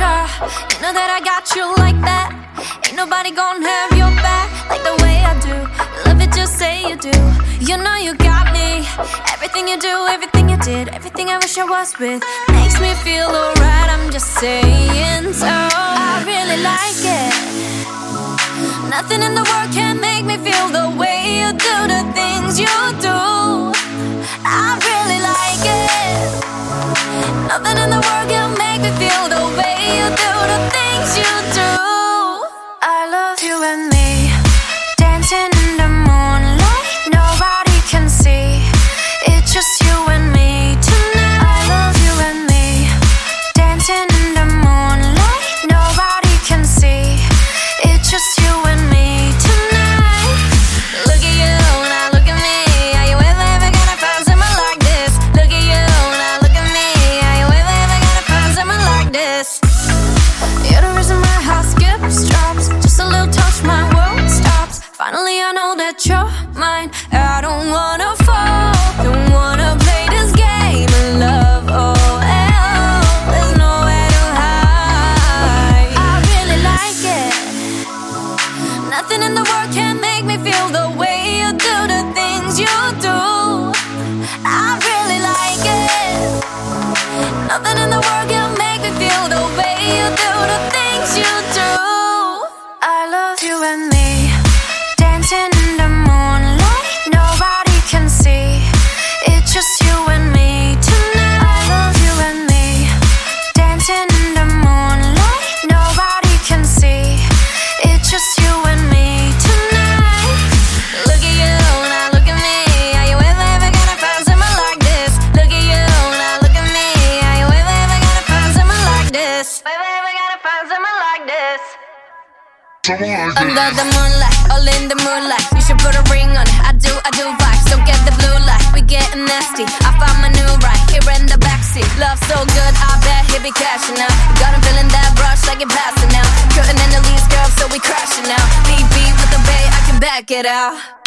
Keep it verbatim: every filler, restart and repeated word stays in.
girl, you know that I got you like that. Ain't nobody gonna have your back like the way I do. You love it, just say you do. You know you got me. Everything you do, everything you did, everything I wish I was with makes me feel alright, I'm just saying so. I really like it. Nothing in the world can make me feel the way you do the things you do. I really like it. Nothing in the world can make me feel the way you do the things you do. I love you and me, dancing in the moonlight, nobody can see. It's just you and me tonight. I love you and me, dancing in the moonlight, nobody can see. It's just you and me tonight. Look at you, now look at me. Are you ever, ever gonna find someone like this? Look at you, now look at me. Are you ever, ever gonna find someone like this? You're the reason my heart skips, drops. Just a little touch, my world stops. Finally I know that you're mine. I don't wanna fall, don't wanna play this game of love. Oh, hell, there's nowhere to hide. I really like it. Nothing in the world can make me feel the way you do the things you do. I really like it. Nothing in the world can make me feel the way you do the things you do. I love you and me, dancing in the moonlight, nobody can see. It's just you and me tonight. I love you and me, dancing in the moonlight, nobody can see. It's just you and me tonight. Look at you, now look at me. Are you ever, ever gonna find someone like this? Look at you, now look at me. Are you ever, ever gonna find someone like this? Ever, ever gonna find someone like this? Under the moonlight, all in the moonlight. You should put a ring on it. I do, I do vibes. Don't get the blue light. We getting nasty. I found my new right here in the backseat. Love so good, I bet he be cashing out. Got him feeling that rush like it passing out. Couldn't end the lease, girl, so we crashing out. Beat beat with the bay, I can back it out.